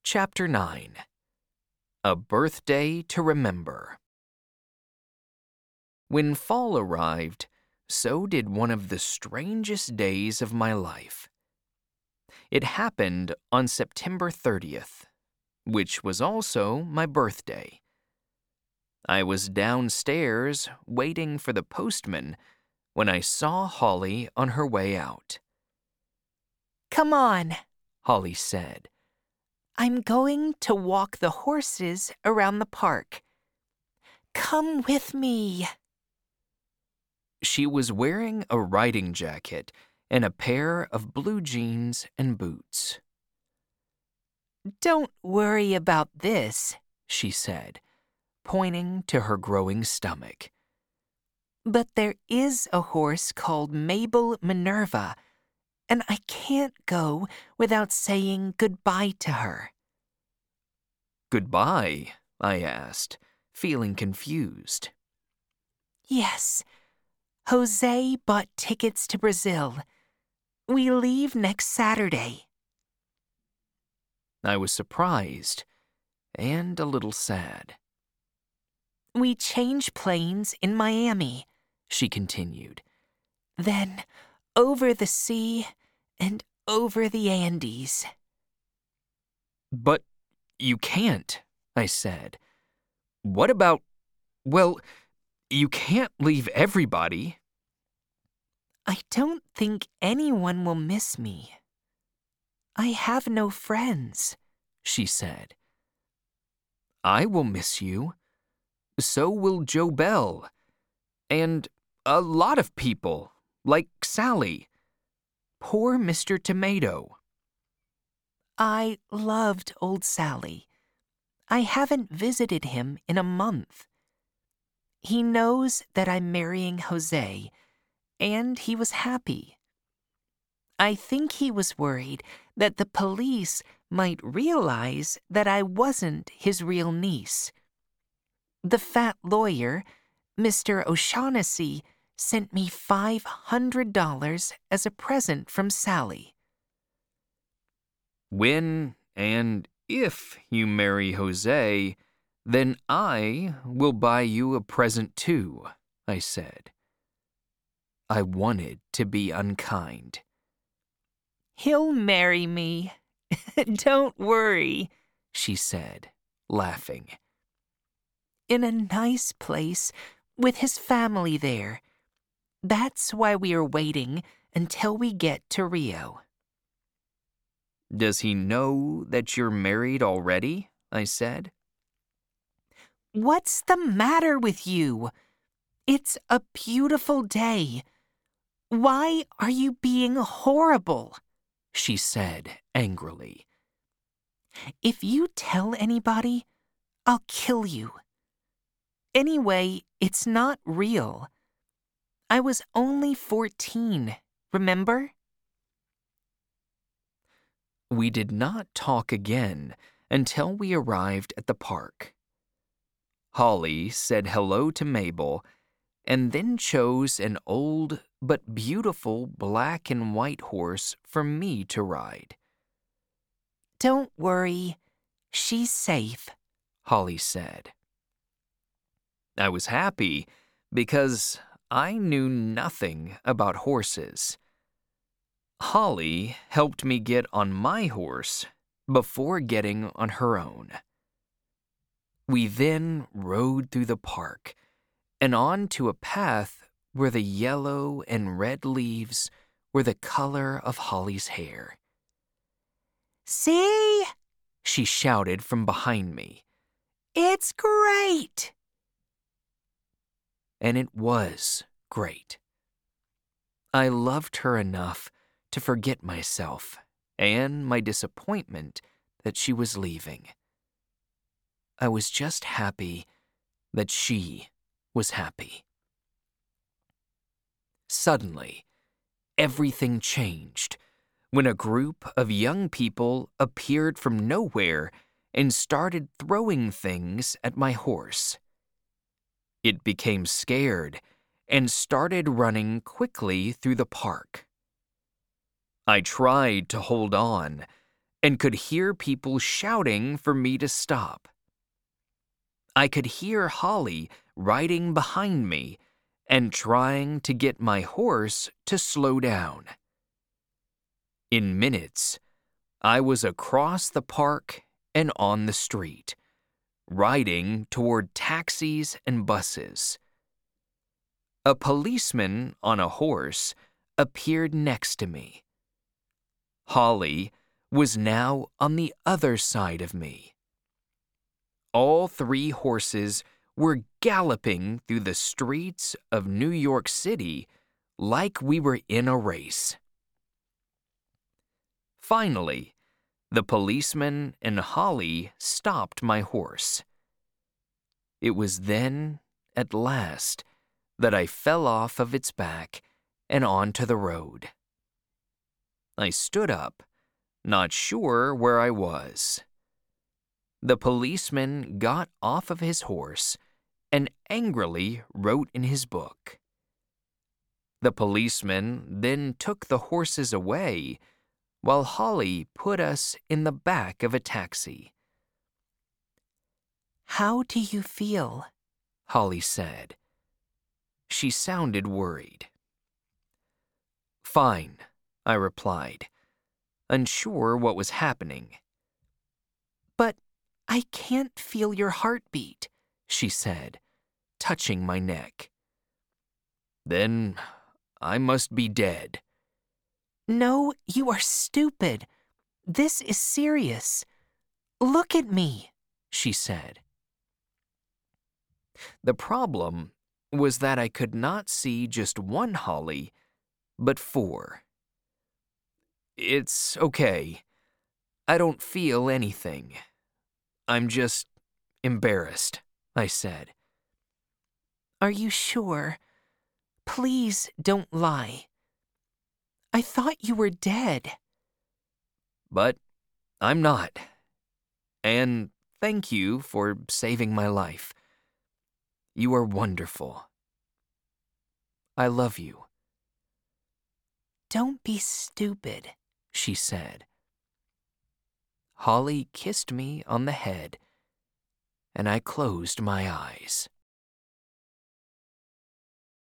Chapter 9. A Birthday to Remember. When fall arrived, so did one of the strangest days of my life. It happened on September 30th, which was also my birthday. I was downstairs waiting for the postman when I saw Holly on her way out. "Come on," Holly said. "I'm going to walk the horses around the park. Come with me." She was wearing a riding jacket and a pair of blue jeans and boots. "Don't worry about this," she said, pointing to her growing stomach. "But there is a horse called Mabel Minerva, and I can't go without saying goodbye to her." "Goodbye?" I asked, feeling confused. "Yes. Jose bought tickets to Brazil. We leave next Saturday." I was surprised and a little sad. "We change planes in Miami," she continued. "Then over the sea and over the Andes." "But you can't," I said. "What about, well, you can't leave everybody." "I don't think anyone will miss me. I have no friends," she said. "I will miss you. So will Joe Bell. And a lot of people, like Sally. Poor Mr. Tomato." "I loved old Sally. I haven't visited him in a month. He knows that I'm marrying Jose, and he was happy. I think he was worried that the police might realize that I wasn't his real niece. The fat lawyer, Mr. O'Shaughnessy, sent me $500 as a present from Sally." "When and if you marry Jose, then I will buy you a present too," I said. I wanted to be unkind. "He'll marry me. Don't worry," she said, laughing. "In a nice place with his family there. That's why we are waiting until we get to Rio." "Does he know that you're married already?" I said. "What's the matter with you? It's a beautiful day. Why are you being horrible?" she said angrily. "If you tell anybody, I'll kill you. Anyway, it's not real. I was only 14, remember?" We did not talk again until we arrived at the park. Holly said hello to Mabel and then chose an old but beautiful black and white horse for me to ride. "Don't worry, she's safe," Holly said. I was happy because I knew nothing about horses. Holly helped me get on my horse before getting on her own. We then rode through the park and on to a path where the yellow and red leaves were the color of Holly's hair. "See?" she shouted from behind me. "It's great!" And it was great. I loved her enough to forget myself and my disappointment that she was leaving. I was just happy that she was happy. Suddenly, everything changed when a group of young people appeared from nowhere and started throwing things at my horse. It became scared and started running quickly through the park. I tried to hold on, and could hear people shouting for me to stop. I could hear Holly riding behind me and trying to get my horse to slow down. In minutes, I was across the park and on the street, riding toward taxis and buses. A policeman on a horse appeared next to me. Holly was now on the other side of me. All 3 horses were galloping through the streets of New York City like we were in a race. Finally, the policeman and Holly stopped my horse. It was then, at last, that I fell off of its back and onto the road. I stood up, not sure where I was. The policeman got off of his horse and angrily wrote in his book. The policeman then took the horses away, while Holly put us in the back of a taxi. How do you feel? Holly said. She sounded worried. Fine, I replied, unsure what was happening. But I can't feel your heartbeat, she said, touching my neck. Then I must be dead. No, you are stupid. This is serious. Look at me, she said. The problem was that I could not see just one Holly, but 4. It's okay. I don't feel anything. I'm just embarrassed, I said. Are you sure? Please don't lie. I thought you were dead. But I'm not. And thank you for saving my life. You are wonderful. I love you. Don't be stupid, she said. Holly kissed me on the head, and I closed my eyes.